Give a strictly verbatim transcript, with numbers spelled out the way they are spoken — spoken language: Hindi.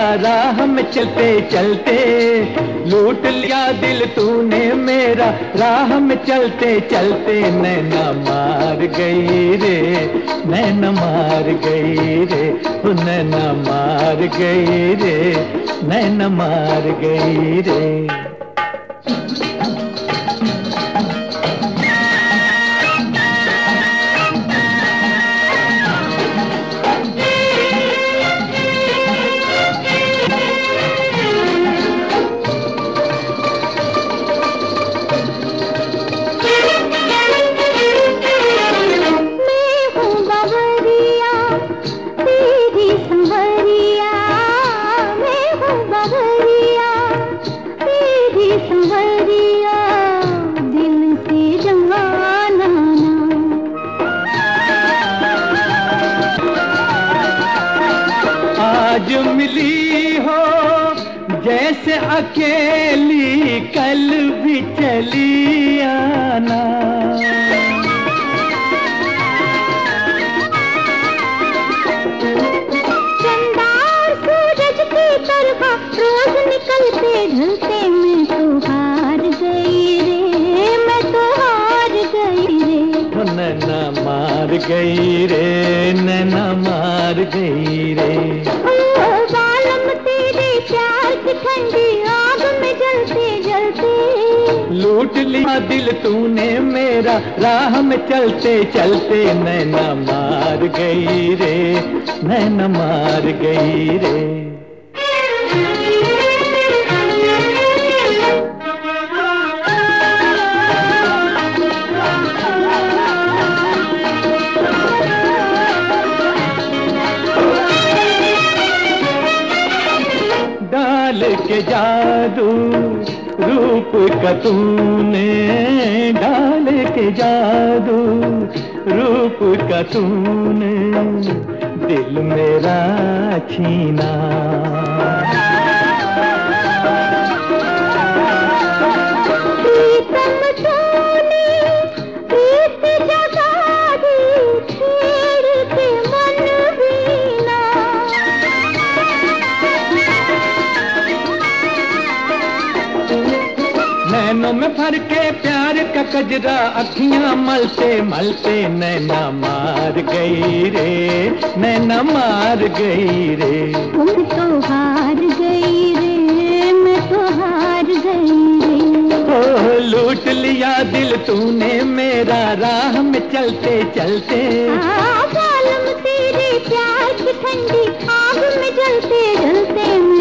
राह में चलते चलते, लूट लिया दिल तूने मेरा राह में चलते चलते। नैना मार गई रे, नैना मार गई रे, ओ नैना मार गई रे, नैना मार गई रे। आज मिली हो जैसे अकेली, कल भी चली आना। चंदा और सूरज की तरह रोज निकलते ढलते, मैं तो हार गई रे, मैं तो हार गई रे। नैना मार गई रे, नैना मार गई रे। बालम तेरे प्यार की ठंडी आग में जलते जलते, लूट लिया दिल तूने मेरा राह में चलते चलते। नैना मार गई रे, नैना मार गई रे। डाल के जादू रूप का तूने, डाल के जादू रूप का तूने दिल मेरा छीना। प्रीतम तूने प्रीत जगा दी, छेड़ के मन बीना। नैनों में भर के प्यार का कजरा, अखियां मलते मलते। नैना मार गई रे, नैना मार गई रे। तुम तो हार गई रे, मैं तो हार गई रे। ओ लूट लिया दिल तूने मेरा राह में चलते चलते। बालम तेरे प्यार की ठंडी आग में जलते जलते,